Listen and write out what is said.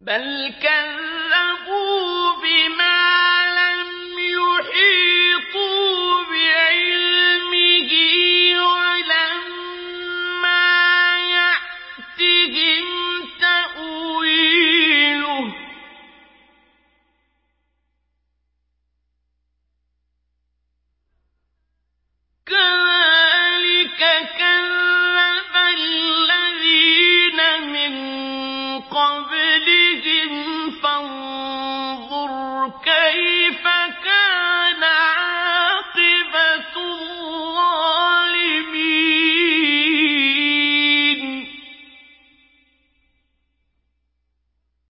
بل كذبوا بما لم يحيطوا بعلمه ولما يأتهم تأويله كذلك كذب الذين من قبلهم فانظر كيف كان